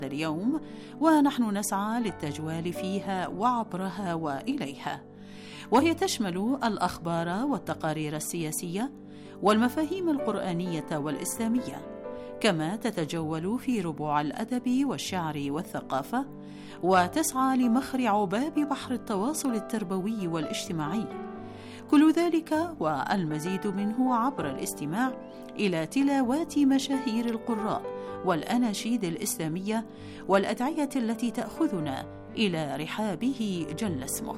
اليوم، ونحن نسعى للتجوال فيها وعبرها وإليها، وهي تشمل الأخبار والتقارير السياسية والمفاهيم القرآنية والإسلامية، كما تتجول في ربوع الأدب والشعر والثقافة، وتسعى لمخرع باب بحر التواصل التربوي والاجتماعي. كل ذلك والمزيد منه عبر الاستماع إلى تلاوات مشاهير القراء والأناشيد الإسلامية والأدعية التي تأخذنا إلى رحابه جل اسمه.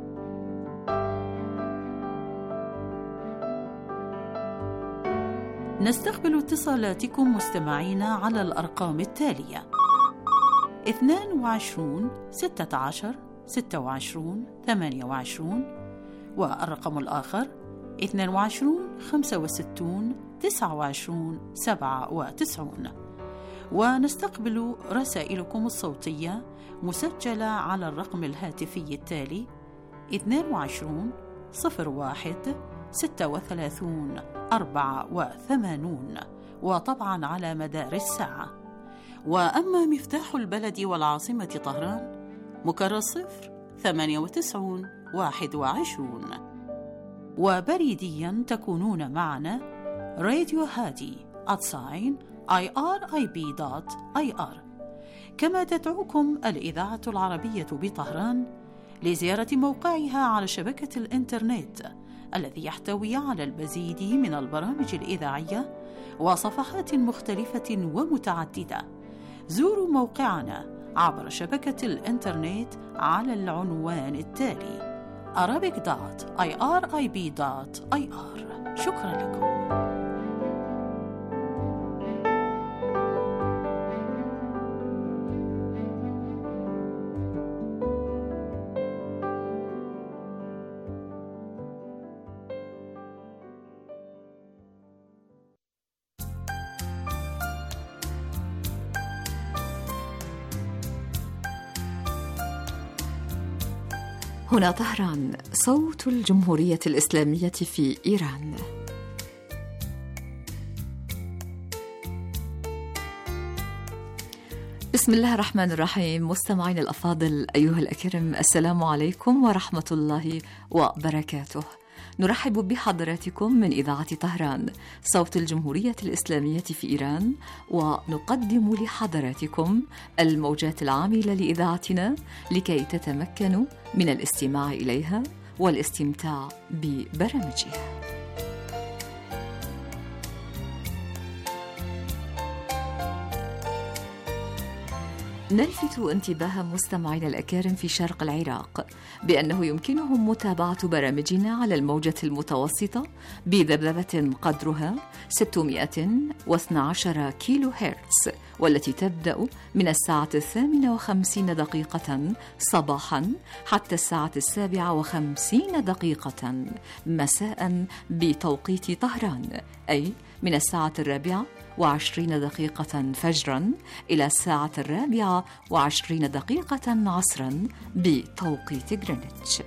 نستقبل اتصالاتكم مستمعينا على الأرقام التالية: 22 16 26 28، والرقم الآخر 22 65 29 97. ونستقبل رسائلكم الصوتية مسجلة على الرقم الهاتفي التالي 22 01 36 84، وطبعا على مدار الساعة. وأما مفتاح البلد والعاصمة طهران مكرر 098 21، وبريديا تكونون معنا راديو هادي @irib.ir. كما تدعوكم الإذاعة العربية بطهران لزيارة موقعها على شبكة الإنترنت الذي يحتوي على المزيد من البرامج الإذاعية وصفحات مختلفة ومتعددة. زوروا موقعنا عبر شبكة الإنترنت على العنوان التالي arabic.irib.ir. شكرا لكم. هنا طهران، صوت الجمهورية الإسلامية في إيران. بسم الله الرحمن الرحيم. مستمعين الأفاضل أيها الأكرم، السلام عليكم ورحمة الله وبركاته. نرحب بحضراتكم من إذاعة طهران، صوت الجمهورية الإسلامية في إيران، ونقدم لحضراتكم الموجات العاملة لإذاعتنا لكي تتمكنوا من الاستماع إليها والاستمتاع ببرامجها. نلفت انتباه مستمعينا الأكارم في شرق العراق بأنه يمكنهم متابعة برامجنا على الموجة المتوسطة بذبذبة قدرها 612 كيلو هرتز، والتي تبدأ من الساعة 58 صباحا حتى الساعة 57 مساء بتوقيت طهران، أي من الساعة 24 فجرا إلى الساعة 24 عصرا بتوقيت غرينتش.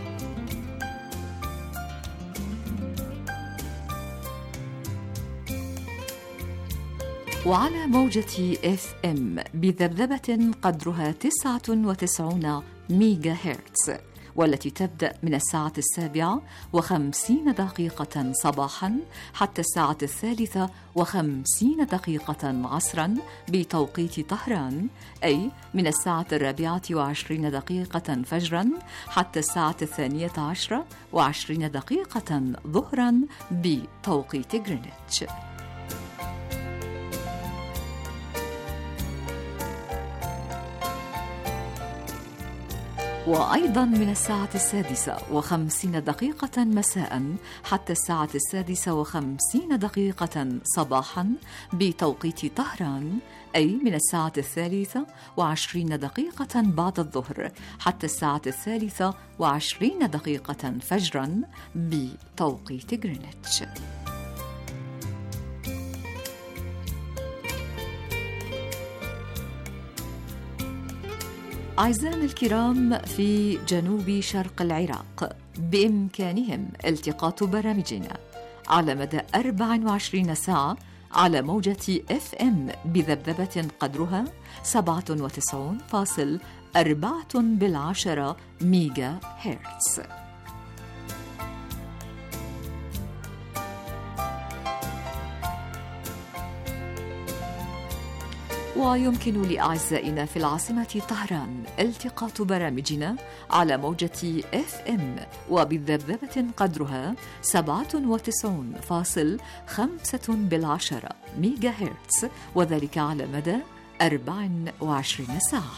وعلى موجة FM بذبذبة قدرها 99 ميجا هرتز، والتي تبدأ من الساعة 57 صباحا حتى الساعة 53 عصرا بتوقيت طهران، أي من الساعة 24 فجرا حتى الساعة 12:20 ظهرا بتوقيت غرينتش. وأيضا من الساعة 6:50 مساء حتى الساعة 6:50 صباحا بتوقيت طهران، أي من الساعة 23 بعد الظهر حتى الساعة 23 فجرا بتوقيت غرينتش. أعزائنا الكرام في جنوب شرق العراق، بإمكانهم التقاط برامجنا على مدى 24 ساعة على موجة FM بذبذبة قدرها 97.4 ميجا هرتز. ويمكن لأعزائنا في العاصمة طهران التقاط برامجنا على موجة FM وبذبذبة قدرها 97.5 ميجا هرتز، وذلك على مدى 24 ساعة.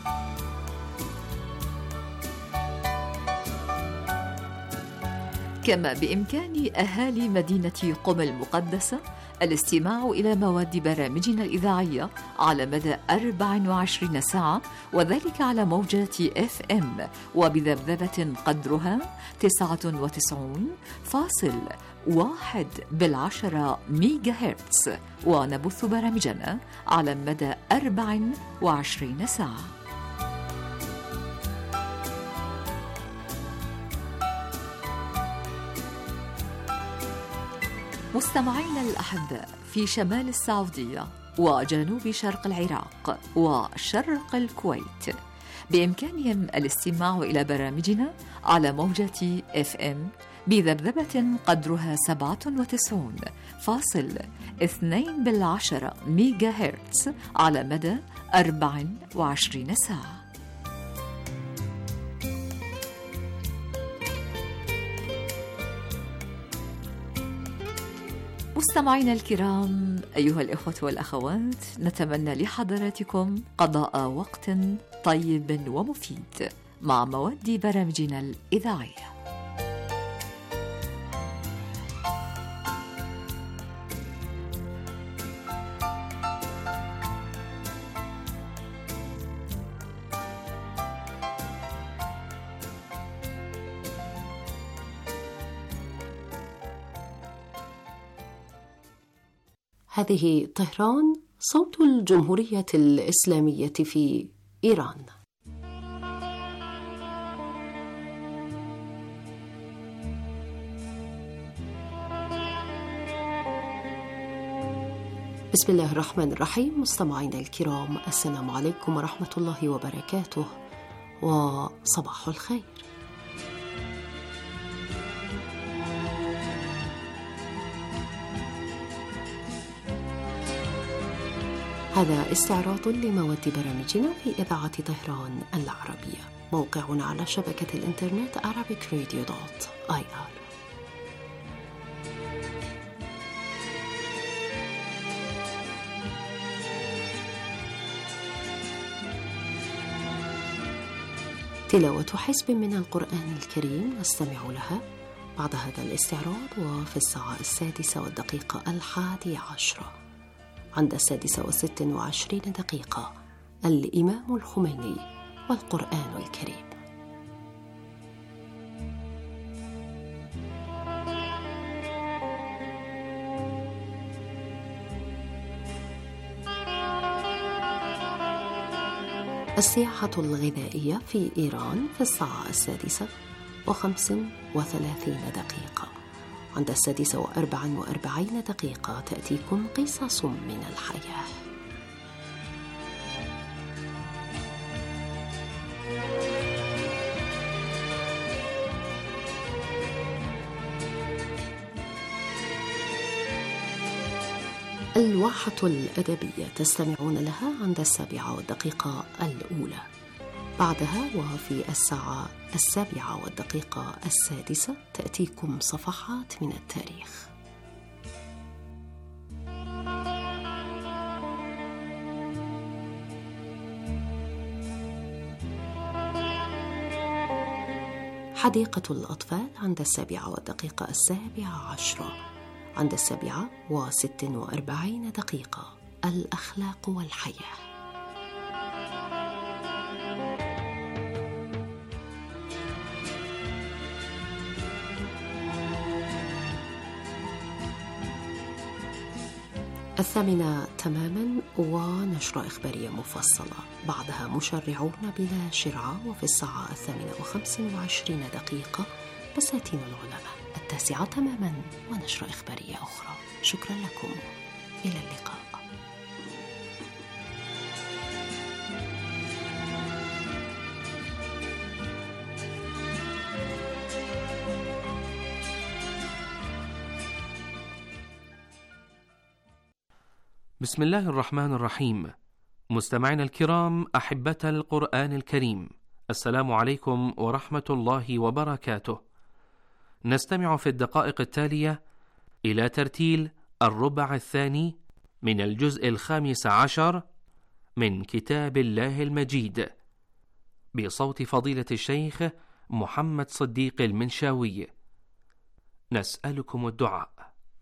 كما بإمكان أهالي مدينة قم المقدسة الاستماع إلى مواد برامجنا الإذاعية على مدى 24 ساعة، وذلك على موجات FM وبذبذبة قدرها 99.1 ميجا هرتز، ونبث برامجنا على مدى 24 ساعة. مستمعينا الأحباء في شمال السعودية وجنوب شرق العراق وشرق الكويت، بإمكانهم الاستماع إلى برامجنا على موجة FM بذبذبة قدرها 97.2 ميجا هرتز على مدى 24 ساعة. مستمعينا الكرام، أيها الإخوة والأخوات، نتمنى لحضراتكم قضاء وقت طيب ومفيد مع مواد برامجنا الإذاعية. هذه طهران، صوت الجمهورية الإسلامية في إيران. بسم الله الرحمن الرحيم. مستمعينا الكرام، السلام عليكم ورحمة الله وبركاته، وصباح الخير. هذا استعراض لمواد برامجنا في إذاعة طهران العربية. موقعنا على شبكة الإنترنت arabicradio.ir. تلاوة حزب من القرآن الكريم نستمع لها بعد هذا الاستعراض، وفي الساعة 6:11 عند 6:26 الإمام الخميني والقرآن الكريم. السياحة الغذائية في إيران في الساعة 6:35 عند 6:44 تأتيكم قصص من الحياة. الواحة الأدبية تستمعون لها عند 7:01. بعدها وفي الساعة 7:06 تأتيكم صفحات من التاريخ. حديقة الأطفال عند 7:17. عند 7:46 الأخلاق والحياة. الثامنة تماما ونشرة إخبارية مفصلة. بعدها مشرعون بلا شرعة، وفي الساعة 8:25 بساتين العلماء. 9 تماما ونشرة إخبارية أخرى. شكرا لكم. إلى اللقاء. بسم الله الرحمن الرحيم. مستمعينا الكرام، أحبة القرآن الكريم، السلام عليكم ورحمة الله وبركاته. نستمع في الدقائق التالية إلى ترتيل الربع الثاني من الجزء 15 من كتاب الله المجيد بصوت فضيلة الشيخ محمد صديق المنشاوي. نسألكم الدعاء.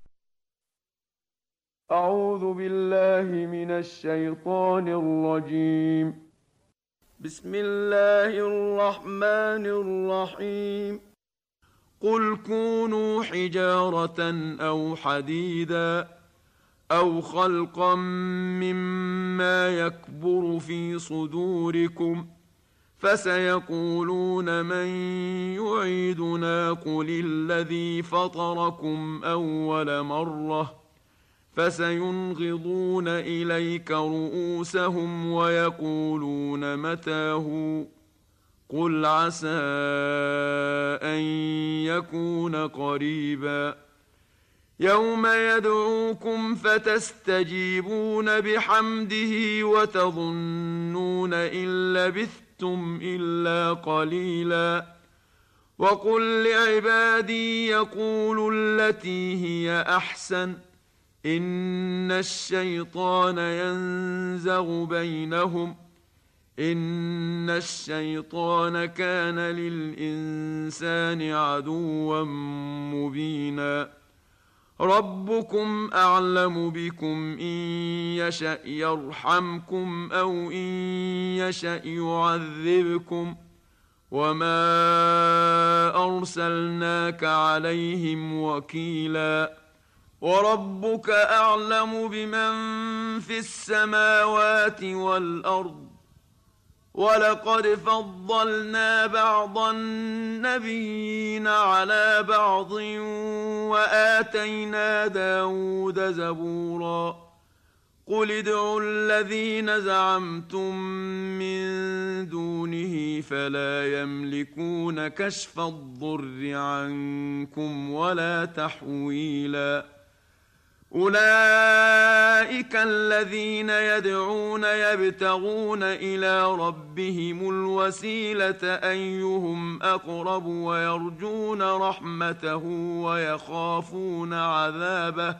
أعوذ بالله من الشيطان الرجيم. بسم الله الرحمن الرحيم. قل كونوا حجارة أو حديدا أو خلقا مما يكبر في صدوركم فسيقولون من يعيدنا قل الذي فطركم أول مرة فسينغضون إليك رؤوسهم ويقولون متى هو قل عسى أن يكون قريبا يوم يدعوكم فتستجيبون بحمده وتظنون إن لبثتم إلا قليلا وقل لعبادي يقولوا التي هي أحسن إن الشيطان ينزغ بينهم إن الشيطان كان للإنسان عدوا مبينا ربكم أعلم بكم إن يشأ يرحمكم أو إن يشأ يعذبكم وما أرسلناك عليهم وكيلا وربك أعلم بمن في السماوات والأرض ولقد فضلنا بعض النبيين على بعض وآتينا داود زبورا قل ادعوا الذين زعمتم من دونه فلا يملكون كشف الضر عنكم ولا تحويلا أولئك الذين يدعون يبتغون إلى ربهم الوسيلة أيهم أقرب ويرجون رحمته ويخافون عذابه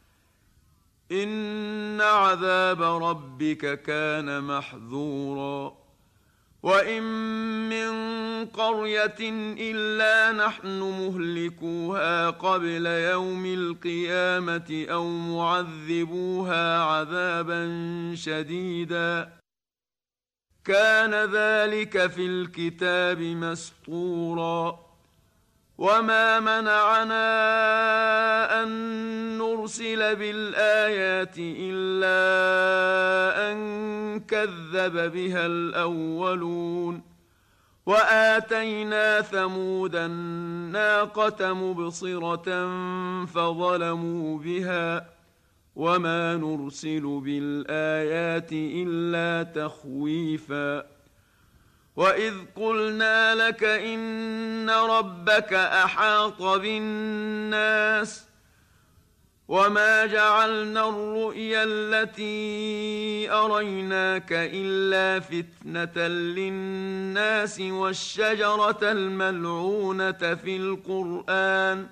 إن عذاب ربك كان محذورا وإن من قرية إلا نحن مهلكوها قبل يوم القيامة أو معذبوها عذابا شديدا كان ذلك في الكتاب مسطورا وما منعنا أن نرسل بالآيات إلا أن كذب بها الأولون وآتينا ثمود الناقة مبصرة فظلموا بها وما نرسل بالآيات إلا تخويفا وإذ قلنا لك إن ربك أحاط بالناس وما جعلنا الرؤيا التي أريناك إلا فتنة للناس والشجرة الملعونة في القرآن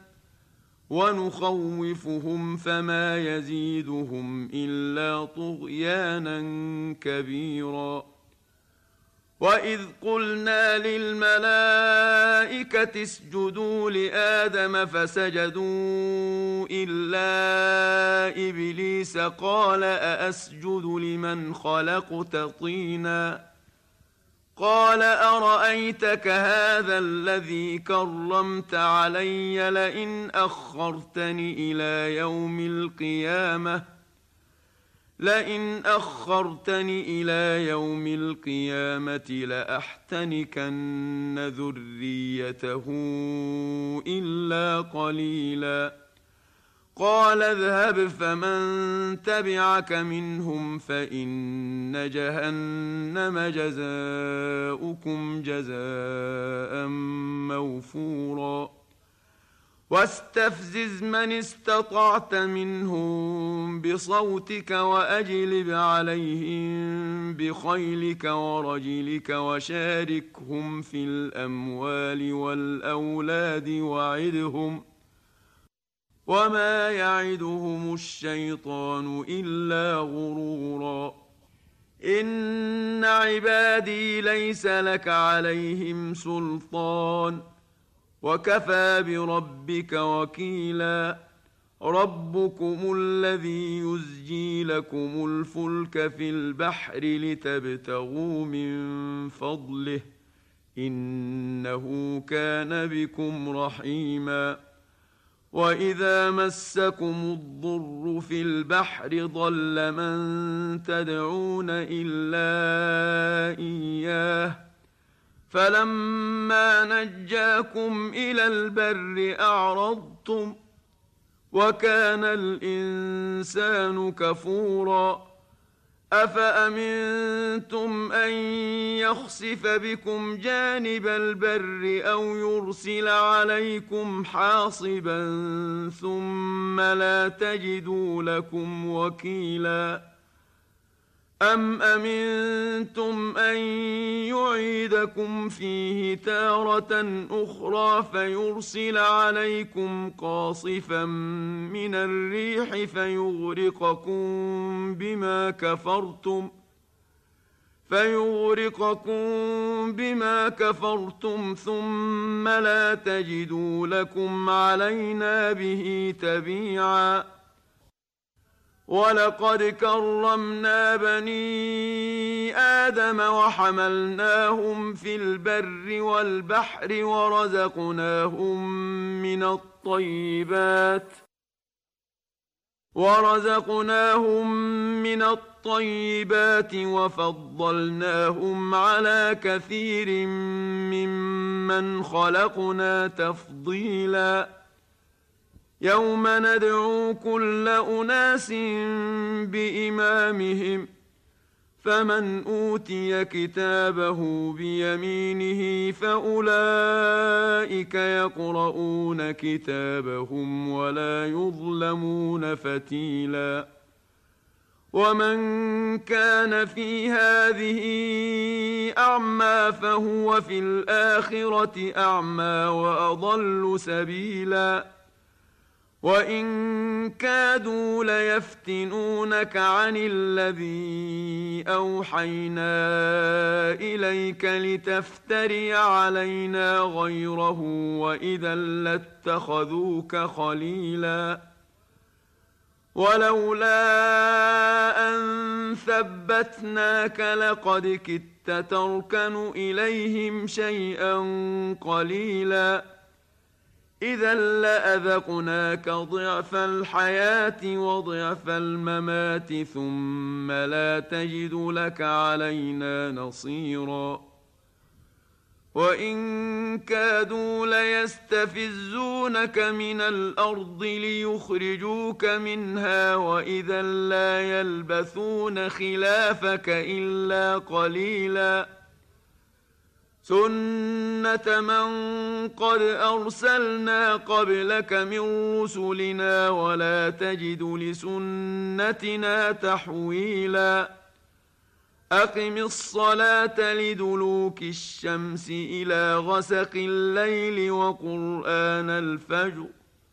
ونخوفهم فما يزيدهم إلا طغيانا كبيرا وإذ قلنا للملائكة اسجدوا لآدم فسجدوا إلا إبليس قال أأسجد لمن خلقت طينا قال أرأيتك هذا الذي كرمت علي لئن أخرتني إلى يوم القيامة لأحتنكن ذريته إلا قليلا قال اذهب فمن تبعك منهم فإن جهنم جزاؤكم جزاء موفورا واستفزز من استطعت منهم بصوتك وأجلب عليهم بخيلك ورجلك وشاركهم في الأموال والأولاد وعدهم وما يعدهم الشيطان إلا غرورا إن عبادي ليس لك عليهم سلطان وكفى بربك وكيلا ربكم الذي يزجي لكم الفلك في البحر لتبتغوا من فضله إنه كان بكم رحيما وإذا مسكم الضر في البحر ضل من تدعون إلا إياه فلما نجاكم إلى البر أعرضتم وكان الإنسان كفورا أفأمنتم أن يخسف بكم جانب البر أو يرسل عليكم حاصبا ثم لا تجدوا لكم وكيلا أم أمنتم أن يعيدكم فيه تارة أخرى فيرسل عليكم قاصفا من الريح فيغرقكم بما كفرتم ثم لا تجدوا لكم علينا به تبيعا ولقد كرمنا بني آدم وحملناهم في البر والبحر ورزقناهم من الطيبات وفضلناهم على كثير ممن خلقنا تفضيلا يوم ندعو كل أناس بإمامهم فمن أوتي كتابه بيمينه فأولئك يقرؤون كتابهم ولا يظلمون فتيلا ومن كان في هذه أعمى فهو في الآخرة أعمى وأضل سبيلا وإن كادوا ليفتنونك عن الذي أوحينا إليك لتفتري علينا غيره وإذا لاتخذوك خليلا ولولا أن ثبتناك لقد كدت تركن إليهم شيئا قليلا إذا لأذقناك ضعف الحياة وضعف الممات ثم لا تجد لك علينا نصيرا وإن كادوا ليستفزونك من الأرض ليخرجوك منها وإذا لا يلبثون خلافك إلا قليلا سنة من قد أرسلنا قبلك من رسلنا ولا تجد لسنتنا تحويلا أقم الصلاة لدلوك الشمس إلى غسق الليل وقرآن الفجر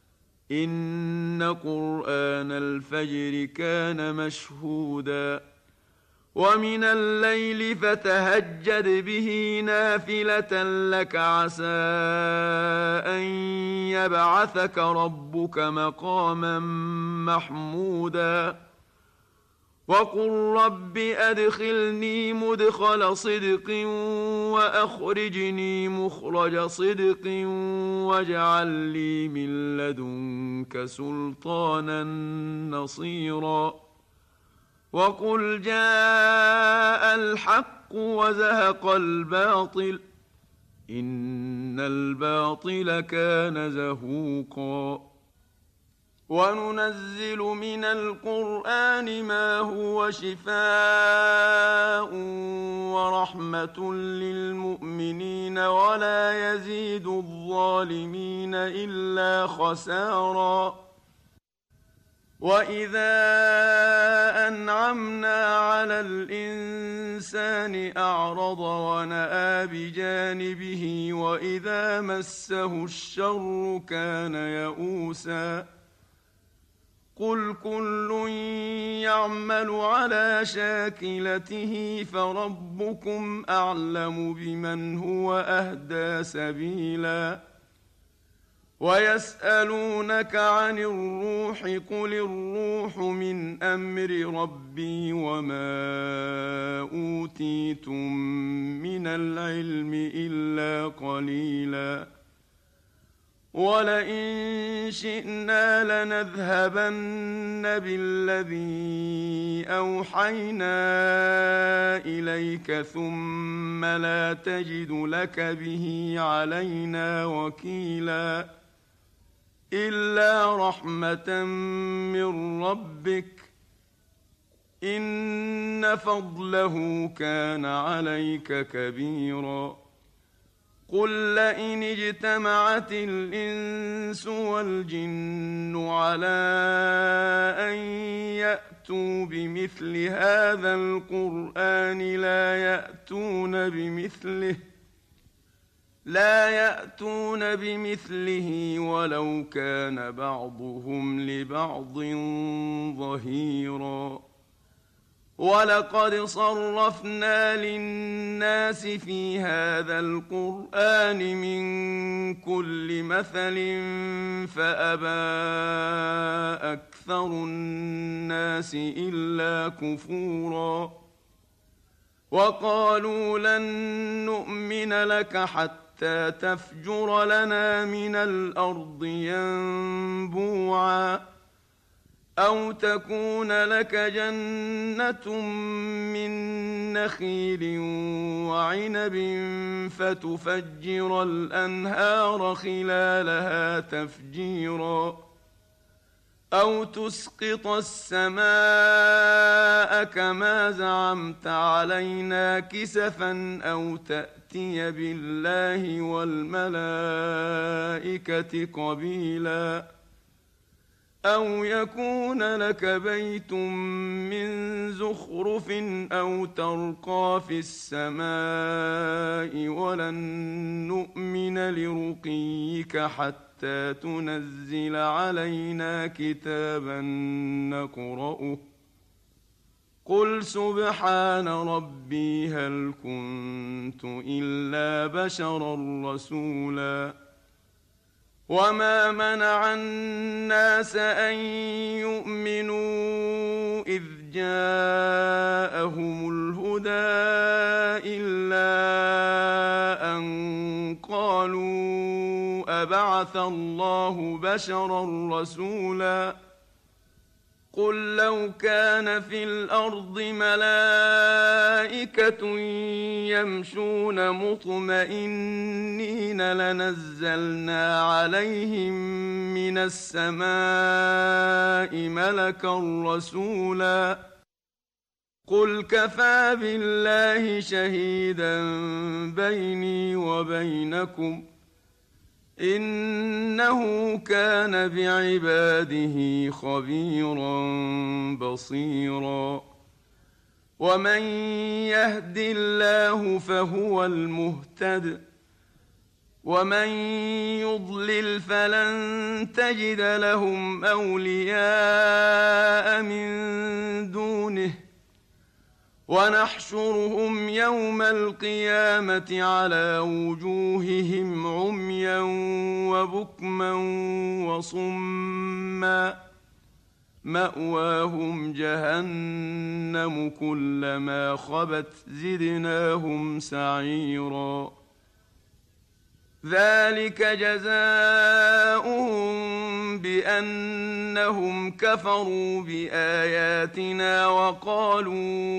إن قرآن الفجر كان مشهودا ومن الليل فتهجد به نافلة لك عسى أن يبعثك ربك مقاما محمودا وقل رب أدخلني مدخل صدق وأخرجني مخرج صدق واجعل لي من لدنك سلطانا نصيرا وقل جاء الحق وزهق الباطل إن الباطل كان زهوقا وننزل من القرآن ما هو شفاء ورحمة للمؤمنين ولا يزيد الظالمين إلا خسارا وإذا أنعمنا على الإنسان أعرض ونأى بجانبه وإذا مسه الشر كان يئوسا قل كل يعمل على شاكلته فربكم أعلم بمن هو أهدى سبيلا ويسألونك عن الروح قل الروح من أمر ربي وما أوتيتم من العلم إلا قليلا ولئن شئنا لنذهبن بالذي أوحينا إليك ثم لا تجد لك به علينا وكيلا إلا رحمة من ربك إن فضله كان عليك كبيرا قل لئن اجتمعت الإنس والجن على أن يأتوا بمثل هذا القرآن لا يأتون بمثله ولو كان بعضهم لبعض ظهيرا ولقد صرفنا للناس في هذا القرآن من كل مثل فأبى أكثر الناس إلا كفورا وقالوا لن نؤمن لك حتى تفجر لنا من الأرض ينبوعا أو تكون لك جنة من نخيل وعنب فتفجر الأنهار خلالها تفجيرا أو تسقط السماء كما زعمت علينا كسفا أو تأتي بالله والملائكة قبيلا أو يكون لك بيت من زخرف أو ترقى في السماء ولن نؤمن لرقيك حتى تنزل علينا كتابا نقرأه قل سبحان ربي هل كنت إلا بشرا رسولا وما منع الناس أن يؤمنوا إذ جاءهم الهدى إلا أن قالوا أبعث الله بشرا رسولا قل لو كان في الأرض ملائكة يمشون مطمئنين لنزلنا عليهم من السماء ملكا رسولا قل كفى بالله شهيدا بيني وبينكم إنه كان بعباده خبيرا بصيرا ومن يهد الله فهو المهتد ومن يضلل فلن تجد لهم أولياء من دونه ونحشرهم يوم القيامة على وجوههم عميا وبكما وصما مأواهم جهنم كلما خبت زدناهم سعيرا ذلك جزاؤهم بأنهم كفروا بآياتنا وقالوا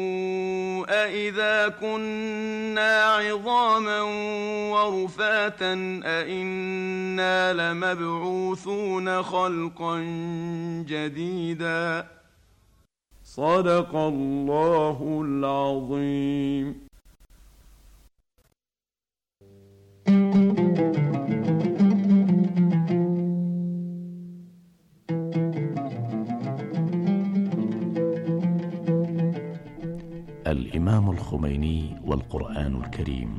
أإذا كنا عظاما ورفاتا أإنا لمبعوثون خلقا جديدا. صدق الله العظيم. الإمام الخميني والقرآن الكريم.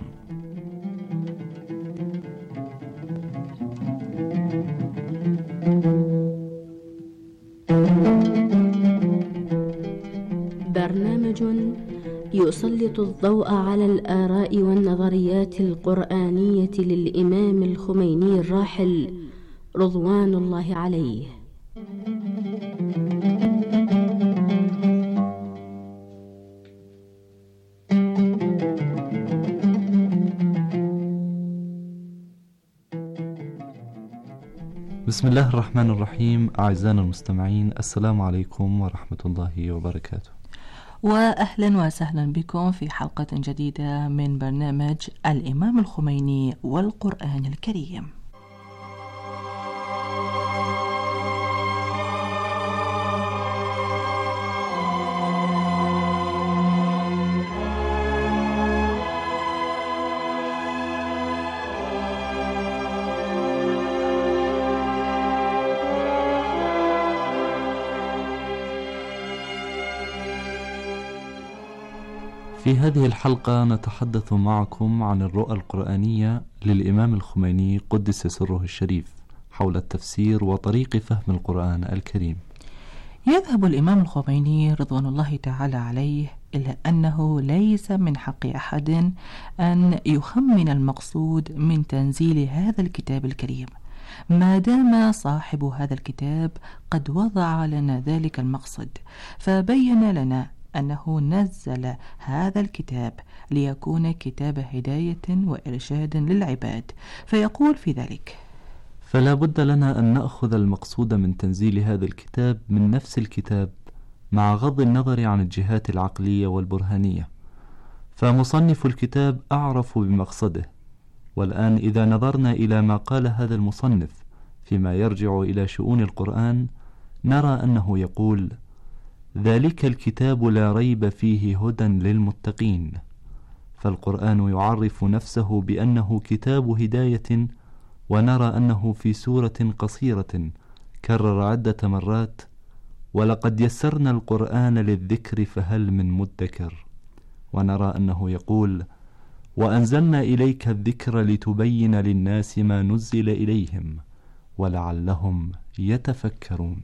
برنامج يسلط الضوء على الآراء والنظريات القرآنية للإمام الخميني الراحل رضوان الله عليه. بسم الله الرحمن الرحيم. أعزائنا المستمعين، السلام عليكم ورحمة الله وبركاته، وأهلا وسهلا بكم في حلقة جديدة من برنامج الإمام الخميني والقرآن الكريم. في هذه الحلقة نتحدث معكم عن الرؤى القرآنية للإمام الخميني قدس سره الشريف حول التفسير وطريق فهم القرآن الكريم. يذهب الإمام الخميني رضوان الله تعالى عليه إلا أنه ليس من حق أحد أن يخمن المقصود من تنزيل هذا الكتاب الكريم، ما دام صاحب هذا الكتاب قد وضع لنا ذلك المقصد، فبين لنا أنه نزل هذا الكتاب ليكون كتاب هداية وإرشاد للعباد، فيقول في ذلك: فلا بد لنا أن نأخذ المقصود من تنزيل هذا الكتاب من نفس الكتاب، مع غض النظر عن الجهات العقلية والبرهانية، فمصنف الكتاب أعرف بمقصده. والآن إذا نظرنا إلى ما قال هذا المصنف فيما يرجع إلى شؤون القرآن، نرى أنه يقول: ذلك الكتاب لا ريب فيه هدى للمتقين. فالقرآن يعرف نفسه بأنه كتاب هداية، ونرى أنه في سورة قصيرة كرر عدة مرات: ولقد يسرنا القرآن للذكر فهل من مدكر. ونرى أنه يقول: وأنزلنا إليك الذكر لتبين للناس ما نزل إليهم ولعلهم يتفكرون.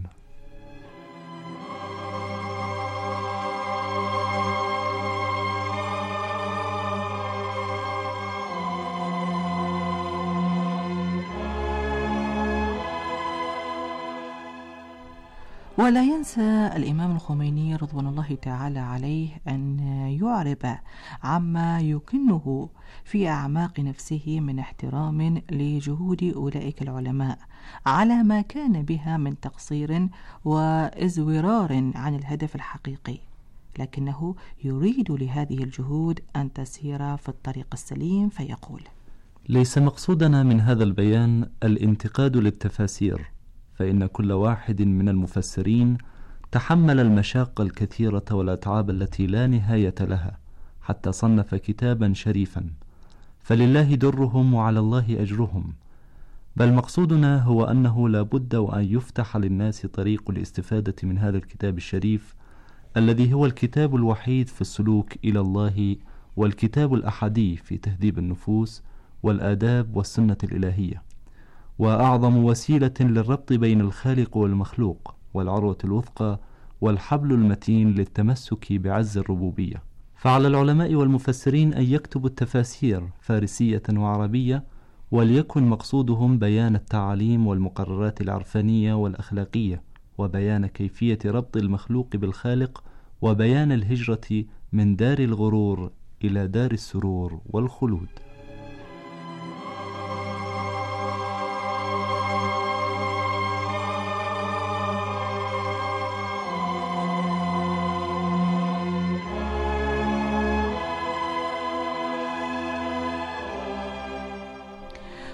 ولا ينسى الإمام الخميني رضوان الله تعالى عليه أن يعرب عما يكنه في أعماق نفسه من احترام لجهود أولئك العلماء على ما كان بها من تقصير وإزورار عن الهدف الحقيقي، لكنه يريد لهذه الجهود أن تسير في الطريق السليم، فيقول: ليس مقصودنا من هذا البيان الانتقاد للتفاسير، فإن كل واحد من المفسرين تحمل المشاق الكثيرة والأتعاب التي لا نهاية لها حتى صنف كتابا شريفا، فلله درهم وعلى الله أجرهم. بل مقصودنا هو أنه لا بد وأن يفتح للناس طريق الاستفادة من هذا الكتاب الشريف، الذي هو الكتاب الوحيد في السلوك إلى الله، والكتاب الأحادي في تهذيب النفوس والآداب والسنة الإلهية، وأعظم وسيلة للربط بين الخالق والمخلوق، والعروة الوثقى والحبل المتين للتمسك بعز الربوبية. فعلى العلماء والمفسرين أن يكتبوا التفاسير فارسية وعربية، وليكن مقصودهم بيان التعاليم والمقررات العرفانية والأخلاقية، وبيان كيفية ربط المخلوق بالخالق، وبيان الهجرة من دار الغرور إلى دار السرور والخلود.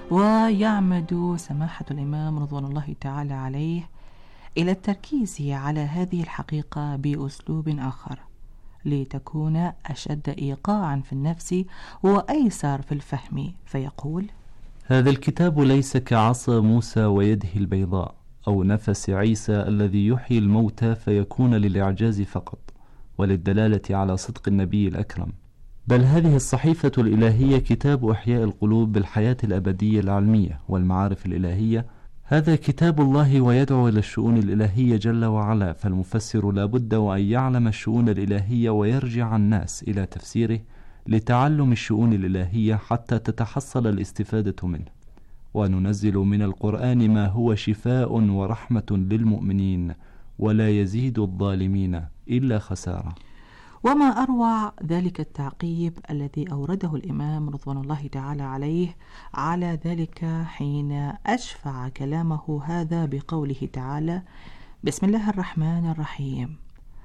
ويعمد سماحة الإمام رضوان الله تعالى عليه إلى التركيز على هذه الحقيقة بأسلوب آخر لتكون أشد إيقاعا في النفس وأيسر في الفهم، فيقول: هذا الكتاب ليس كعصا موسى ويده البيضاء أو نفس عيسى الذي يحيي الموتى فيكون للإعجاز فقط وللدلالة على صدق النبي الأكرم، بل هذه الصحيفة الإلهية كتاب إحياء القلوب بالحياة الأبدية العلمية والمعارف الإلهية. هذا كتاب الله ويدعو إلى الشؤون الإلهية جل وعلا، فالمفسر لا بد وأن يعلم الشؤون الإلهية ويرجع الناس إلى تفسيره لتعلم الشؤون الإلهية حتى تتحصل الاستفادة منه. وننزل من القرآن ما هو شفاء ورحمة للمؤمنين ولا يزيد الظالمين إلا خسارة. وما أروع ذلك التعقيب الذي أورده الإمام رضوان الله تعالى عليه على ذلك حين أشفع كلامه هذا بقوله تعالى: بسم الله الرحمن الرحيم،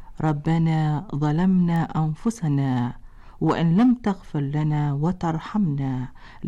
ربنا ظلمنا أنفسنا وإن لم تغفر لنا وترحمنا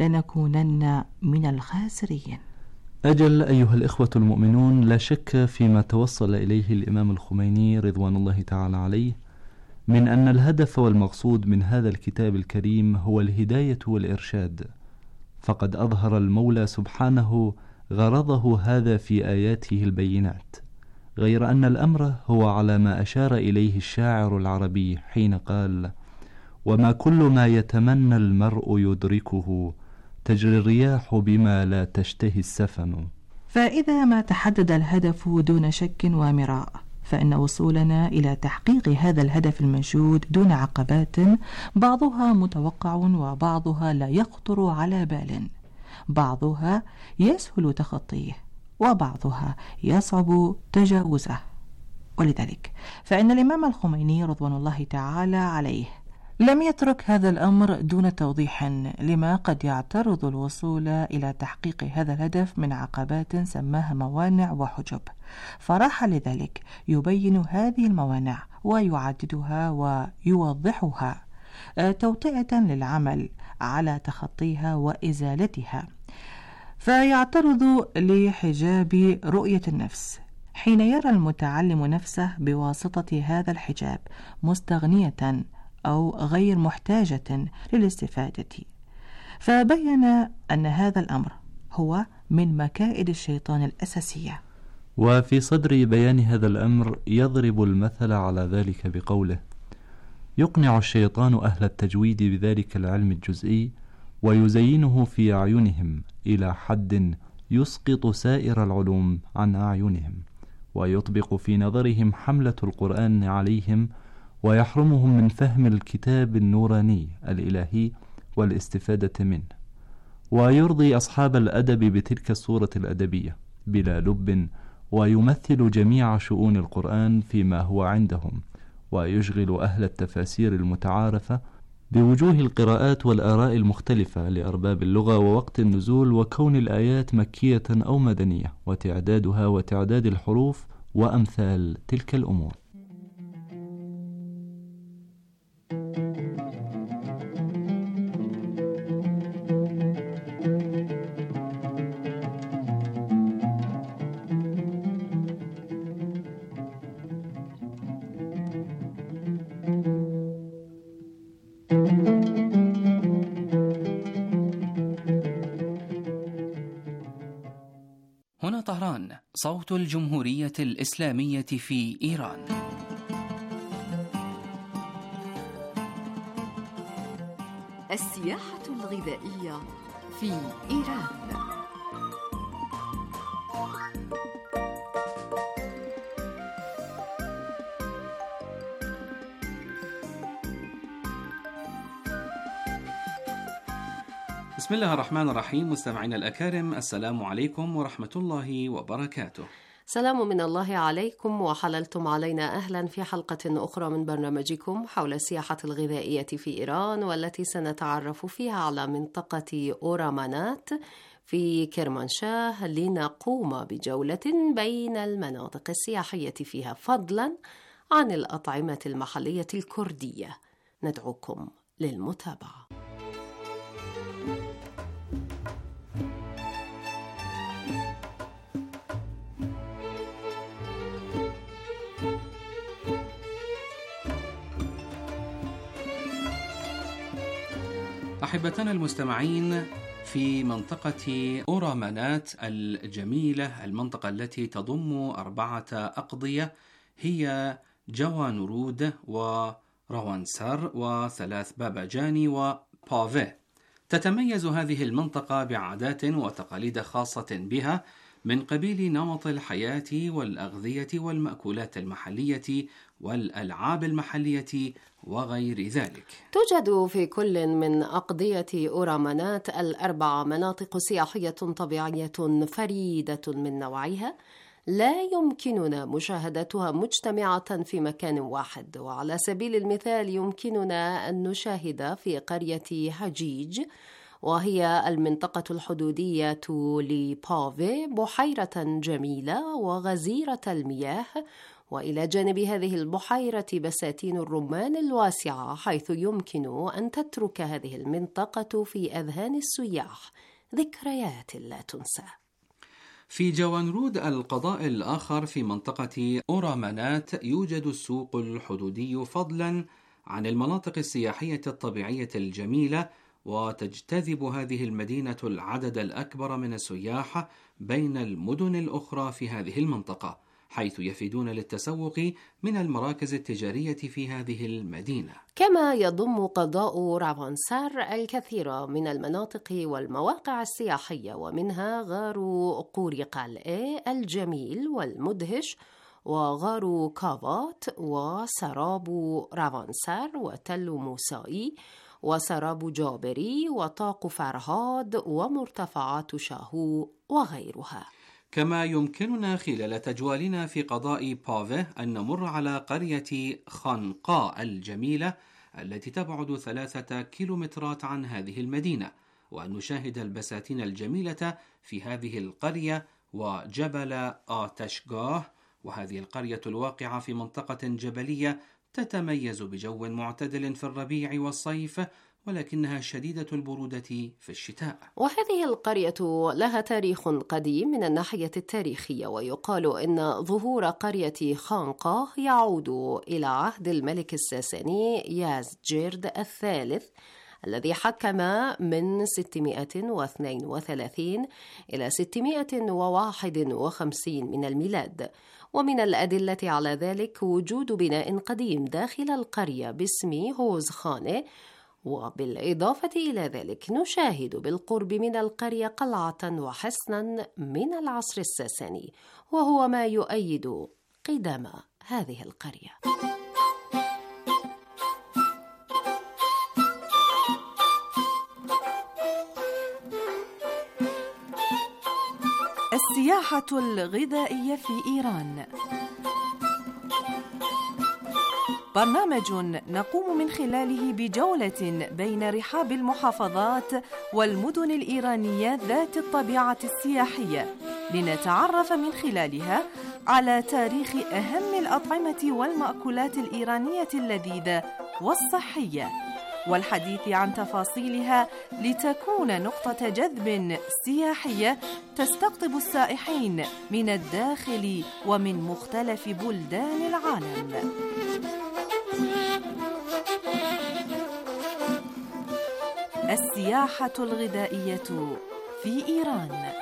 لنكونن من الخاسرين. أجل أيها الإخوة المؤمنون، لا شك فيما توصل إليه الإمام الخميني رضوان الله تعالى عليه من أن الهدف والمقصود من هذا الكتاب الكريم هو الهداية والإرشاد، فقد أظهر المولى سبحانه غرضه هذا في آياته البينات، غير أن الأمر هو على ما أشار إليه الشاعر العربي حين قال: وما كل ما يتمنى المرء يدركه، تجري الرياح بما لا تشتهي السفن. فإذا ما تحدد الهدف دون شك ومراء، فإن وصولنا إلى تحقيق هذا الهدف المنشود دون عقبات، بعضها متوقع وبعضها لا يخطر على بال، بعضها يسهل تخطيه وبعضها يصعب تجاوزه. ولذلك فإن الإمام الخميني رضوان الله تعالى عليه لم يترك هذا الأمر دون توضيح لما قد يعترض الوصول إلى تحقيق هذا الهدف من عقبات سماها موانع وحجب، فراح لذلك يبين هذه الموانع ويعددها ويوضحها توطئة للعمل على تخطيها وإزالتها. فيعترض لحجاب رؤية النفس حين يرى المتعلم نفسه بواسطة هذا الحجاب مستغنية أو غير محتاجة للاستفادة، فبين أن هذا الأمر هو من مكائد الشيطان الأساسية. وفي صدر بيان هذا الأمر يضرب المثل على ذلك بقوله: يقنع الشيطان أهل التجويد بذلك العلم الجزئي ويزينه في أعينهم إلى حد يسقط سائر العلوم عن أعينهم، ويطبق في نظرهم حملة القرآن عليهم ويحرمهم من فهم الكتاب النوراني الإلهي والاستفادة منه، ويرضي أصحاب الأدب بتلك الصورة الأدبية بلا لب، ويمثل جميع شؤون القرآن فيما هو عندهم، ويشغل أهل التفاسير المتعارفة بوجوه القراءات والآراء المختلفة لأرباب اللغة ووقت النزول وكون الآيات مكية أو مدنية وتعدادها وتعداد الحروف وأمثال تلك الأمور. هنا طهران، صوت الجمهورية الإسلامية في إيران. السياحة الغذائية في إيران. بسم الله الرحمن الرحيم. مستمعينا الأكارم، السلام عليكم ورحمة الله وبركاته. سلام من الله عليكم، وحللتم علينا أهلا في حلقة أخرى من برنامجكم حول السياحة الغذائية في إيران، والتي سنتعرف فيها على منطقة أورامانات في كرمانشاه لنقوم بجولة بين المناطق السياحية فيها، فضلا عن الأطعمة المحلية الكردية. ندعوكم للمتابعة. أحبتنا المستمعين، في منطقة أورامانات الجميلة، المنطقة التي تضم 4 أقضية هي جوانورود وروانسر و3 باباجاني وبافي. تتميز هذه المنطقة بعادات وتقاليد خاصة بها من قبيل نمط الحياة والأغذية والمأكولات المحلية والألعاب المحلية وغير ذلك. توجد في كل من أقضية أورامانات 4 مناطق سياحية طبيعية فريدة من نوعها، لا يمكننا مشاهدتها مجتمعة في مكان واحد. وعلى سبيل المثال يمكننا أن نشاهد في قرية حجيج، وهي المنطقة الحدودية لبافي، بحيرة جميلة وغزيرة المياه، وإلى جانب هذه البحيرة بساتين الرمان الواسعة، حيث يمكن أن تترك هذه المنطقة في أذهان السياح ذكريات لا تنسى. في جوانرود القضاء الآخر في منطقة أورامانات يوجد السوق الحدودي، فضلا عن المناطق السياحية الطبيعية الجميلة، وتجتذب هذه المدينة العدد الأكبر من السياح بين المدن الأخرى في هذه المنطقة، حيث يفيدون للتسوق من المراكز التجارية في هذه المدينة. كما يضم قضاء رافانسار الكثير من المناطق والمواقع السياحية، ومنها غار قوريقالئي الجميل والمدهش، وغار كافات، وسراب رافانسار، وتل موسائي، وسراب جابري، وطاق فرهاد، ومرتفعات شاهو وغيرها. كما يمكننا خلال تجوالنا في قضاء بافي أن نمر على قرية خانقاء الجميلة التي تبعد 3 كيلومترات عن هذه المدينة، وأن نشاهد البساتين الجميلة في هذه القرية وجبل آتشغاه. وهذه القرية الواقعة في منطقة جبلية تتميز بجو معتدل في الربيع والصيف، ولكنها شديدة البرودة في الشتاء. وهذه القرية لها تاريخ قديم من الناحية التاريخية، ويقال إن ظهور قرية خانقاه يعود إلى عهد الملك الساساني يازجيرد الثالث، الذي حكم من 632 إلى 651 من الميلاد. ومن الأدلة على ذلك وجود بناء قديم داخل القرية باسم هوزخانة. وبالإضافة إلى ذلك نشاهد بالقرب من القرية قلعة وحصنا من العصر الساساني، وهو ما يؤيد قدم هذه القرية. السياحة الغذائية في إيران، برنامج نقوم من خلاله بجولة بين رحاب المحافظات والمدن الإيرانية ذات الطبيعة السياحية، لنتعرف من خلالها على تاريخ أهم الأطعمة والمأكولات الإيرانية اللذيذة والصحية، والحديث عن تفاصيلها لتكون نقطة جذب سياحية تستقطب السائحين من الداخل ومن مختلف بلدان العالم. السياحة الغذائية في إيران.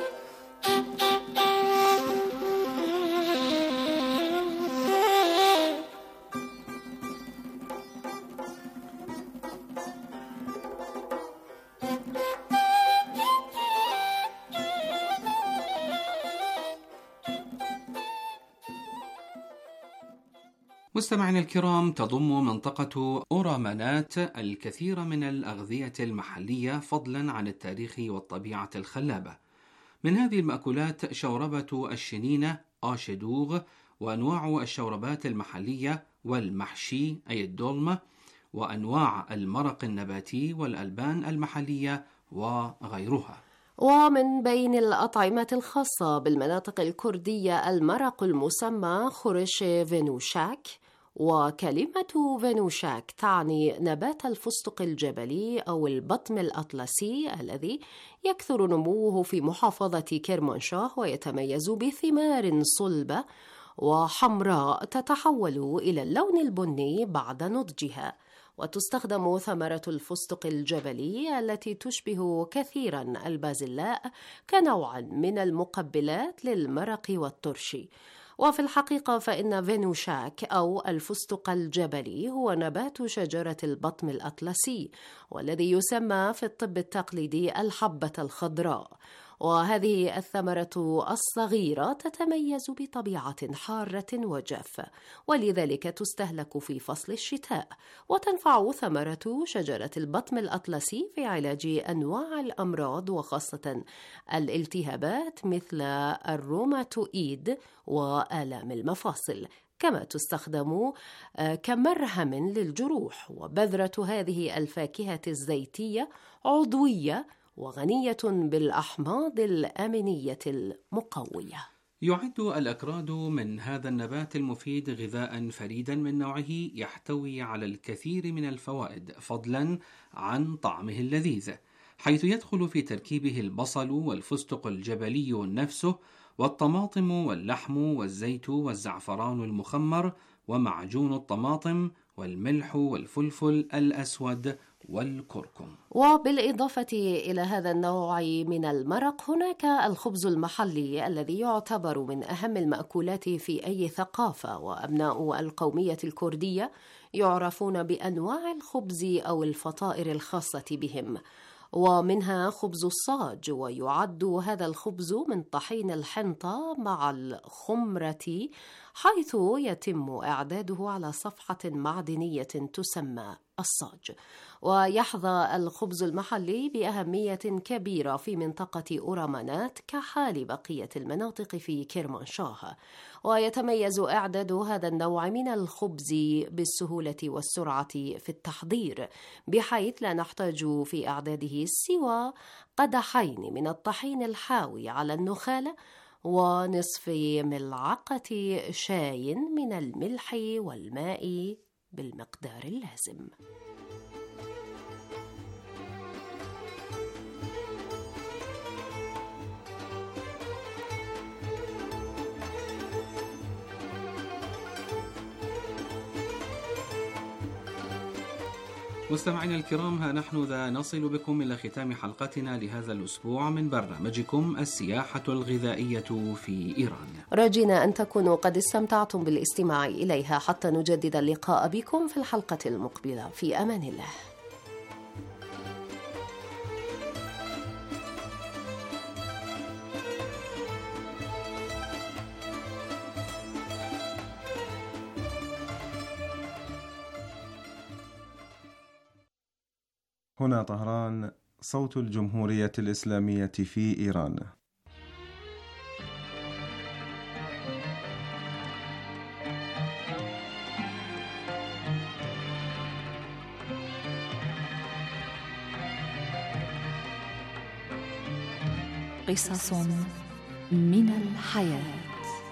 مستمعينا الكرام، تضم منطقة أورامانات الكثير من الأغذية المحلية، فضلا عن التاريخ والطبيعة الخلابة. من هذه المأكولات شوربة الشنينة آشدوغ، وأنواع الشوربات المحلية والمحشي أي الدولمة، وأنواع المرق النباتي والألبان المحلية وغيرها. ومن بين الأطعمة الخاصة بالمناطق الكردية المرق المسمى خورش فينوشاك. وكلمة فينوشاك تعني نبات الفستق الجبلي أو البطم الأطلسي الذي يكثر نموه في محافظة كرمانشاه، ويتميز بثمار صلبة وحمراء تتحول إلى اللون البني بعد نضجها. وتستخدم ثمرة الفستق الجبلي التي تشبه كثيرا البازلاء كنوع من المقبلات للمرق والترش. وفي الحقيقة فإن فينوشاك أو الفستق الجبلي هو نبات شجرة البطم الأطلسي، والذي يسمى في الطب التقليدي الحبة الخضراء. وهذه الثمرة الصغيرة تتميز بطبيعة حارة وجافة، ولذلك تستهلك في فصل الشتاء. وتنفع ثمرة شجرة البطم الأطلسي في علاج أنواع الأمراض وخاصة الالتهابات مثل الروماتويد وآلام المفاصل، كما تستخدم كمرهم للجروح. وبذرة هذه الفاكهة الزيتية عضوية وغنية بالأحماض الأمينية المقوية. يعد الأكراد من هذا النبات المفيد غذاء فريدا من نوعه، يحتوي على الكثير من الفوائد فضلا عن طعمه اللذيذ، حيث يدخل في تركيبه البصل والفستق الجبلي نفسه والطماطم واللحم والزيت والزعفران المخمر ومعجون الطماطم والملح والفلفل الأسود والكركم. وبالإضافة إلى هذا النوع من المرق هناك الخبز المحلي الذي يعتبر من أهم المأكولات في أي ثقافة، وأبناء القومية الكردية يعرفون بأنواع الخبز أو الفطائر الخاصة بهم، ومنها خبز الصاج. ويعد هذا الخبز من طحين الحنطة مع الخمرة، حيث يتم إعداده على صفحة معدنية تسمى الصاج. ويحظى الخبز المحلي بأهمية كبيرة في منطقة أورامانات كحال بقية المناطق في كرمانشاه. ويتميز إعداد هذا النوع من الخبز بالسهولة والسرعة في التحضير، بحيث لا نحتاج في إعداده سوى قدحين من الطحين الحاوي على النخالة ونصف ملعقة شاي من الملح والماء بالمقدار اللازم. مستمعينا الكرام، ها نحن ذا نصل بكم إلى ختام حلقتنا لهذا الأسبوع من برنامجكم السياحة الغذائية في إيران، راجين أن تكونوا قد استمتعتم بالاستماع إليها حتى نجدد اللقاء بكم في الحلقة المقبلة. في أمان الله. هنا طهران، صوت الجمهورية الإسلامية في إيران. قصص من الحياة.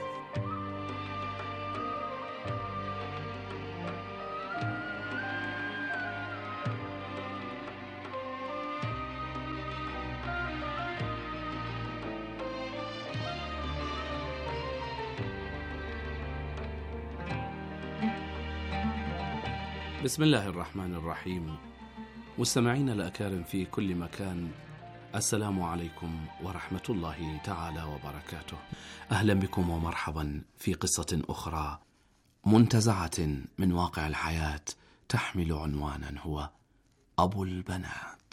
بسم الله الرحمن الرحيم. مستمعين الأكارم في كل مكان، السلام عليكم ورحمة الله تعالى وبركاته. أهلا بكم ومرحبا في قصة أخرى منتزعة من واقع الحياة، تحمل عنوانا هو أبو البنات.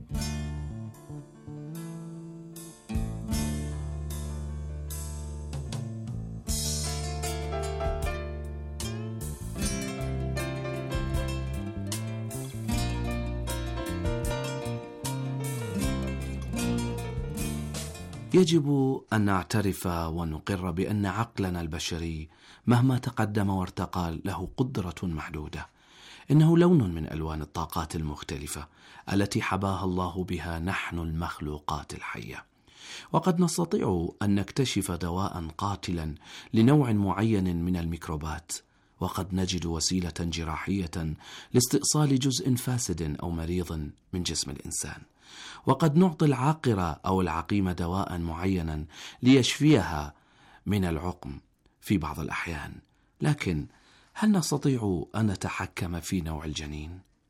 يجب أن نعترف ونقر بأن عقلنا البشري مهما تقدم وارتقى له قدرة محدودة، إنه لون من ألوان الطاقات المختلفة التي حباها الله بها نحن المخلوقات الحية. وقد نستطيع أن نكتشف دواء قاتلا لنوع معين من الميكروبات، وقد نجد وسيلة جراحية لاستئصال جزء فاسد أو مريض من جسم الإنسان، وقد نعطي العاقرة أو العقيم دواء معينا ليشفيها من العقم في بعض الأحيان. لكن هل نستطيع أن نتحكم في نوع الجنين؟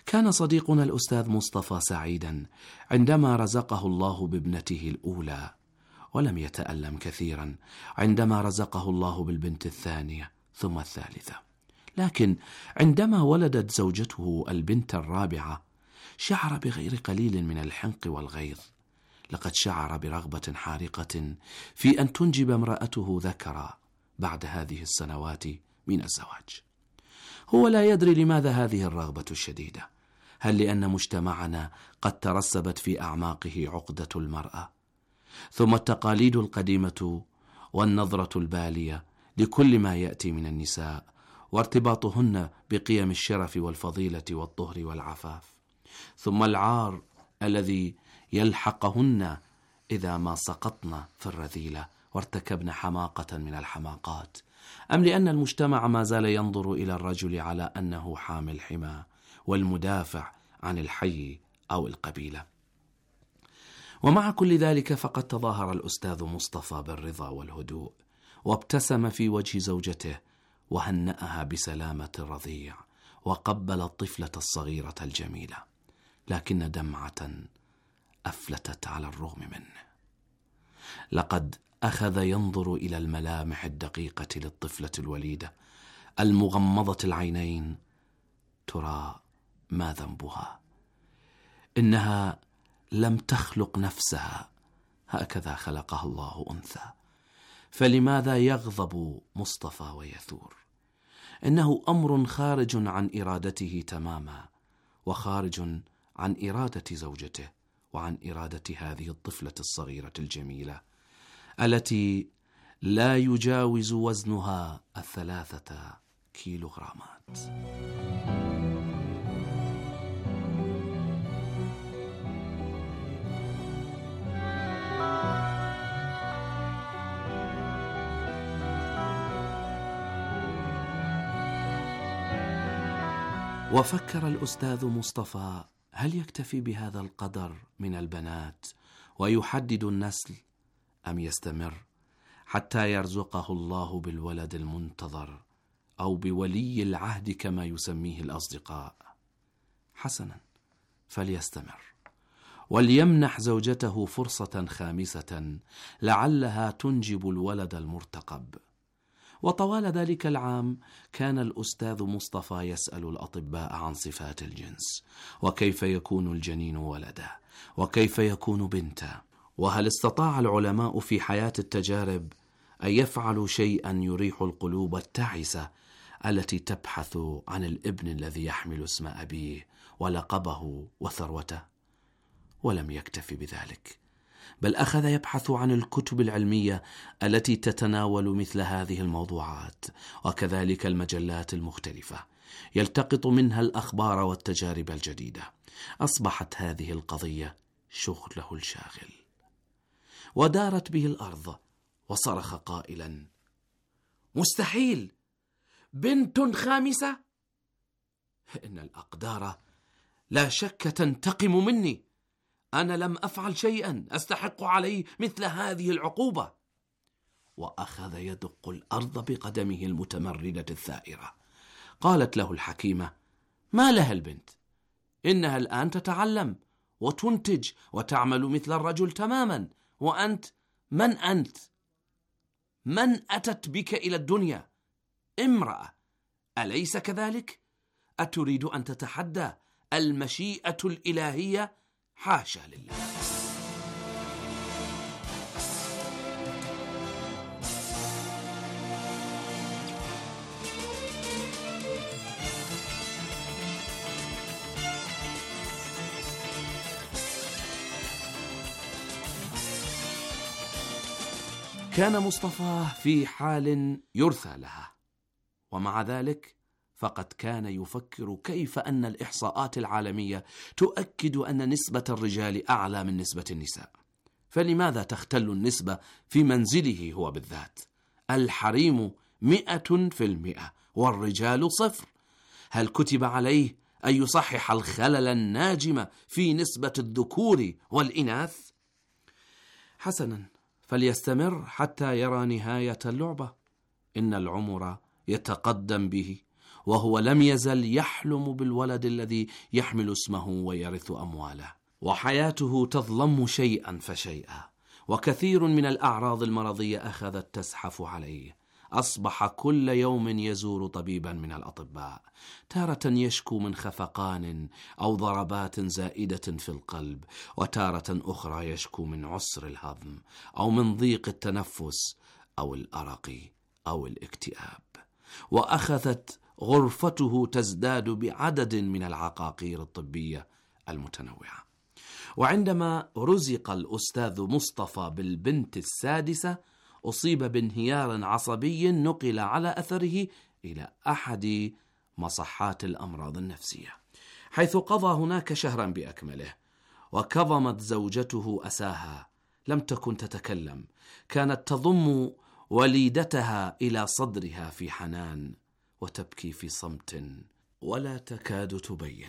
كان صديقنا الأستاذ مصطفى سعيدا عندما رزقه الله بابنته الأولى، ولم يتألم كثيرا عندما رزقه الله بالبنت الثانية ثم الثالثة، لكن عندما ولدت زوجته البنت الرابعة شعر بغير قليل من الحنق والغيظ. لقد شعر برغبة حارقة في أن تنجب امرأته ذكرا بعد هذه السنوات من الزواج. هو لا يدري لماذا هذه الرغبة الشديدة. هل لأن مجتمعنا قد ترسبت في أعماقه عقدة المرأة، ثم التقاليد القديمة والنظرة البالية لكل ما يأتي من النساء وارتباطهن بقيم الشرف والفضيلة والطهر والعفاف، ثم العار الذي يلحقهن إذا ما سقطن في الرذيلة وارتكبن حماقة من الحماقات، أم لأن المجتمع ما زال ينظر إلى الرجل على أنه حامل حمى والمدافع عن الحي أو القبيلة؟ ومع كل ذلك فقد تظاهر الأستاذ مصطفى بالرضا والهدوء، وابتسم في وجه زوجته وهنأها بسلامة الرضيع، وقبل الطفلة الصغيرة الجميلة، لكن دمعة أفلتت على الرغم منه. لقد أخذ ينظر إلى الملامح الدقيقة للطفلة الوليدة المغمضة العينين. ترى ما ذنبها؟ إنها لم تخلق نفسها، هكذا خلقها الله أنثى، فلماذا يغضب مصطفى ويثور؟ إنه أمر خارج عن إرادته تماما، وخارج عن إرادة زوجته وعن إرادة هذه الطفلة الصغيرة الجميلة التي لا يجاوز وزنها 3 كيلوغرامات. وفكر الأستاذ مصطفى: هل يكتفي بهذا القدر من البنات ويحدد النسل، أم يستمر حتى يرزقه الله بالولد المنتظر أو بولي العهد كما يسميه الأصدقاء؟ حسنا، فليستمر وليمنح زوجته فرصة خامسة لعلها تنجب الولد المرتقب. وطوال ذلك العام كان الأستاذ مصطفى يسأل الأطباء عن صفات الجنس، وكيف يكون الجنين ولدا، وكيف يكون بنتا، وهل استطاع العلماء في حياة التجارب أن يفعلوا شيئا يريح القلوب التعسة التي تبحث عن الابن الذي يحمل اسم أبيه ولقبه وثروته؟ ولم يكتف بذلك، بل أخذ يبحث عن الكتب العلمية التي تتناول مثل هذه الموضوعات، وكذلك المجلات المختلفة، يلتقط منها الأخبار والتجارب الجديدة. أصبحت هذه القضية شغله الشاغل، ودارت به الأرض، وصرخ قائلا: مستحيل! بنت خامسة! إن الأقدار لا شك تنتقم مني، أنا لم أفعل شيئا أستحق عليه مثل هذه العقوبة. وأخذ يدق الأرض بقدمه المتمردة الثائرة. قالت له الحكيمة: ما لها البنت؟ إنها الآن تتعلم وتنتج وتعمل مثل الرجل تماما، وأنت من أنت؟ من أتت بك إلى الدنيا؟ امرأة، أليس كذلك؟ أتريد أن تتحدى المشيئة الإلهية؟ حاشا لله. كان مصطفى في حال يرثى لها، ومع ذلك فقد كان يفكر كيف أن الإحصاءات العالمية تؤكد أن نسبة الرجال أعلى من نسبة النساء، فلماذا تختل النسبة في منزله هو بالذات؟ الحريم 100% والرجال 0. هل كتب عليه أن يصحح الخلل الناجم في نسبة الذكور والإناث؟ حسنا، فليستمر حتى يرى نهاية اللعبة. إن العمر يتقدم به، وهو لم يزل يحلم بالولد الذي يحمل اسمه ويرث أمواله، وحياته تظلم شيئا فشيئا، وكثير من الأعراض المرضية أخذت تزحف عليه. أصبح كل يوم يزور طبيبا من الأطباء، تارة يشكو من خفقان أو ضربات زائدة في القلب، وتارة أخرى يشكو من عسر الهضم أو من ضيق التنفس أو الأرق أو الاكتئاب. وأخذت غرفته تزداد بعدد من العقاقير الطبية المتنوعة. وعندما رزق الأستاذ مصطفى بالبنت السادسة أصيب بانهيار عصبي نقل على أثره إلى أحد مصحات الأمراض النفسية، حيث قضى هناك شهرا بأكمله. وكظمت زوجته أساها، لم تكن تتكلم، كانت تضم وليدتها إلى صدرها في حنان وتبكي في صمت ولا تكاد تبين.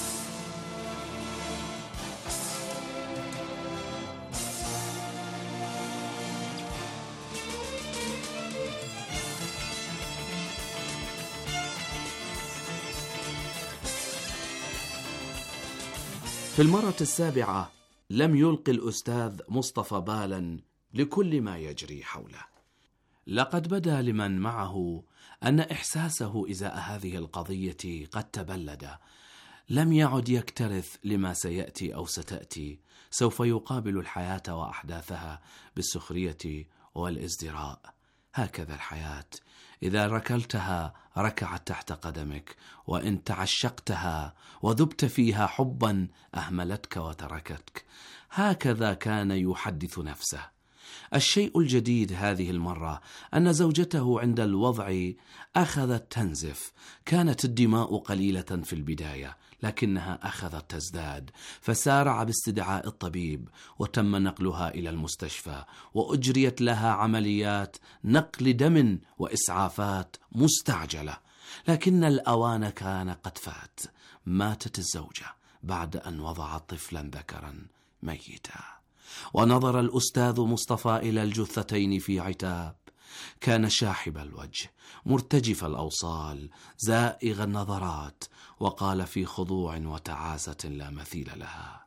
في المرة السابعة لم يلقي الأستاذ مصطفى بالا لكل ما يجري حوله. لقد بدا لمن معه أن إحساسه إزاء هذه القضية قد تبلد، لم يعد يكترث لما سيأتي أو ستأتي، سوف يقابل الحياة وأحداثها بالسخرية والازدراء. هكذا الحياة، إذا ركلتها ركعت تحت قدمك، وإن تعشقتها وذبت فيها حبا أهملتك وتركتك. هكذا كان يحدث نفسه. الشيء الجديد هذه المرة أن زوجته عند الوضع أخذت تنزف. كانت الدماء قليلة في البداية، لكنها أخذت تزداد، فسارع باستدعاء الطبيب، وتم نقلها إلى المستشفى، وأجريت لها عمليات نقل دم وإسعافات مستعجلة. لكن الأوان كان قد فات. ماتت الزوجة بعد أن وضعت طفلا ذكرا ميتا. ونظر الأستاذ مصطفى إلى الجثتين في عتاب. كان شاحب الوجه، مرتجف الأوصال، زائغ النظرات، وقال في خضوع وتعاسة لا مثيل لها: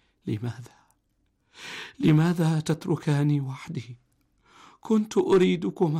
لماذا تتركاني وحدي؟ كنت أريدكما.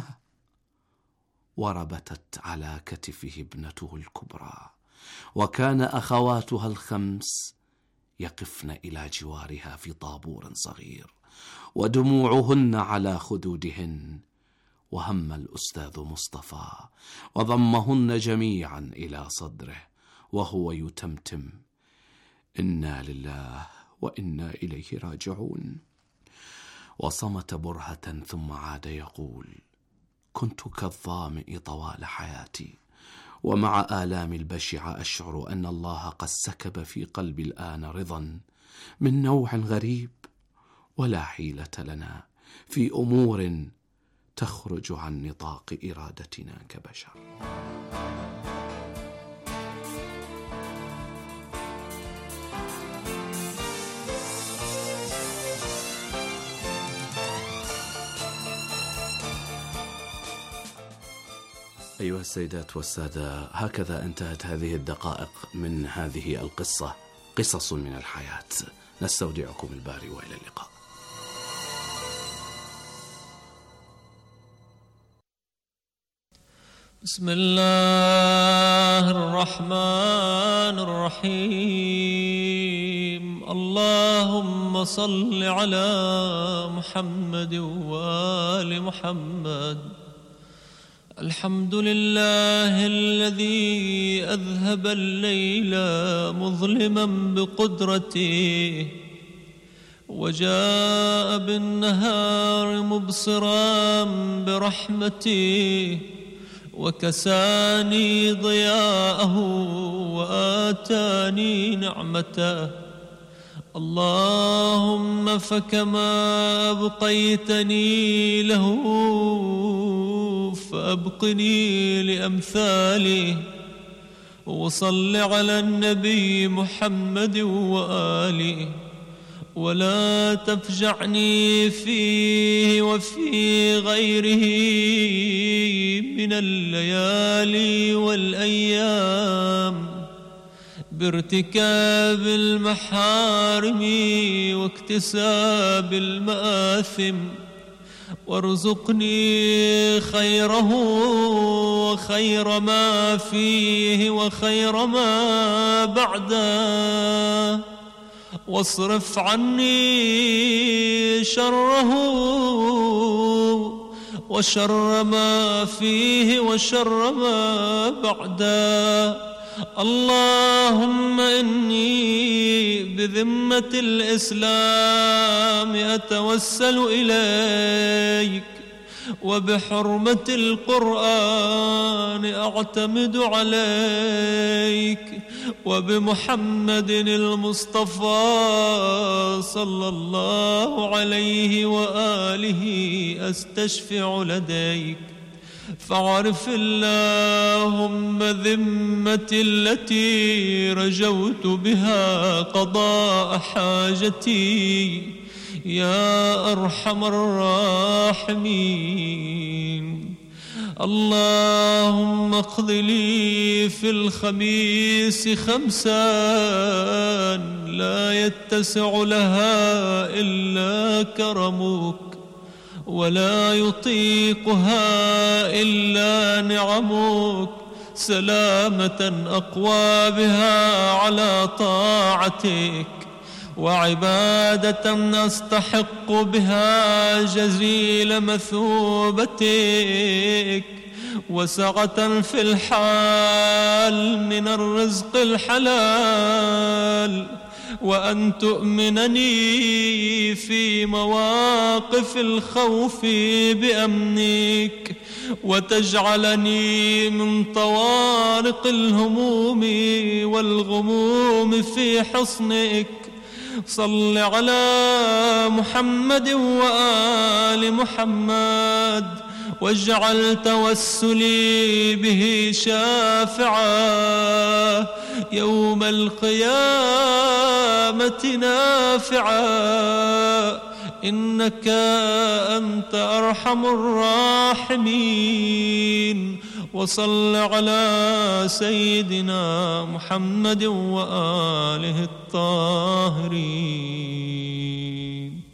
وربتت على كتفه ابنته الكبرى، وكان أخواتها الخمس يقفن إلى جوارها في طابور صغير، ودموعهن على خدودهن. وهم الأستاذ مصطفى وضمهن جميعا إلى صدره وهو يتمتم: إنا لله وإنا إليه راجعون. وصمت برهة ثم عاد يقول: كنت كالظامئ طوال حياتي، ومع آلامي البشعة أشعر أن الله قد سكب في قلبي الآن رضا من نوع غريب، ولا حيلة لنا في أمور تخرج عن نطاق إرادتنا كبشر. أيها السيدات والسادة، هكذا انتهت هذه الدقائق من هذه القصة، قصص من الحياة. نستودعكم الباري وإلى اللقاء. بسم الله الرحمن الرحيم. اللهم صل على محمد وآل محمد. الحمد لله الذي أذهب الليل مظلما بقدرته، وجاء بالنهار مبصرا برحمته، وكساني ضياءه وآتاني نعمته. اللهم فكما أبقيتني له فأبقني لأمثاله. وصل على النبي محمد وآله. ولا تفجعني فيه وفي غيره من الليالي والأيام بارتكاب المحارم واكتساب المآثم، وارزقني خيره وخير ما فيه وخير ما بعده، واصرف عني شره وشر ما فيه وشر ما بعده. اللهم إني بذمة الإسلام أتوسل إليك، وبحرمة القرآن أعتمد عليك، وبمحمد المصطفى صلى الله عليه وآله أستشفع لديك. فاعرف اللهم ذمتي التي رجوت بها قضاء حاجتي يا أرحم الراحمين. اللهم اقض لي في الخميس 5 لا يتسع لها إلا كرمك، ولا يطيقها إلا نعمك، سلامة أقوى بها على طاعتك، وعبادة أستحق بها جزيل مثوبتك، وسعة في الحال من الرزق الحلال، وأن تؤمنني في مواقف الخوف بأمنك، وتجعلني من طوارق الهموم والغموم في حصنك. صل على محمد وآل محمد، واجعل توسلي به شافعا يوم القيامة نافعا، إنك أنت أرحم الراحمين. وصل على سيدنا محمد وآله الطاهرين.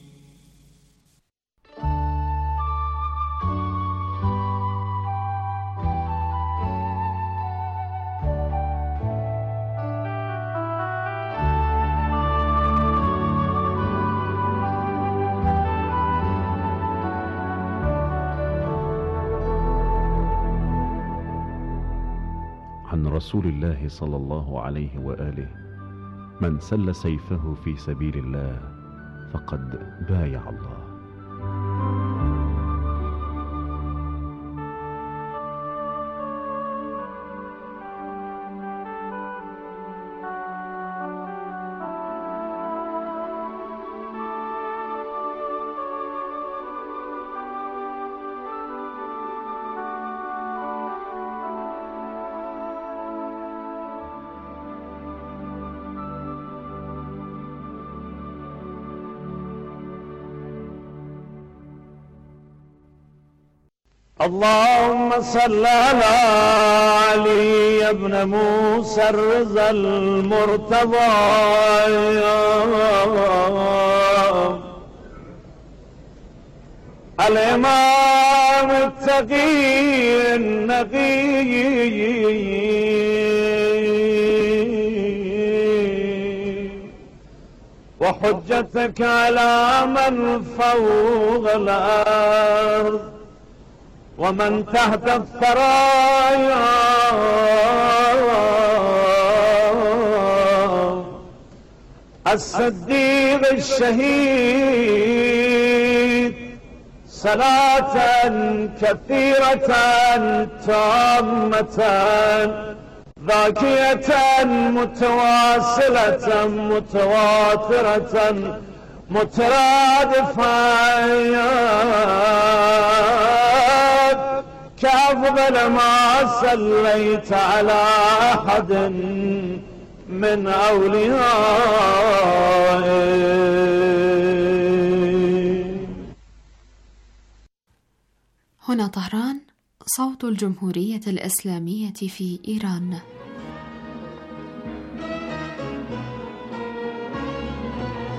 عن رسول الله صلى الله عليه وآله: من سل سيفه في سبيل الله فقد بايع الله. اللهم صل على علي بن موسى الرضا المرتضى الإمام التقي النقي وحجتك على من فوق الأرض ومن تحت الثرايا الصديق الشهيد صلاة كثيرة تامة ذاكية متواصلة متواترة مترادفة كأفضل ما صليت على أحد من أوليائك. هنا طهران، صوت الجمهورية الإسلامية في إيران.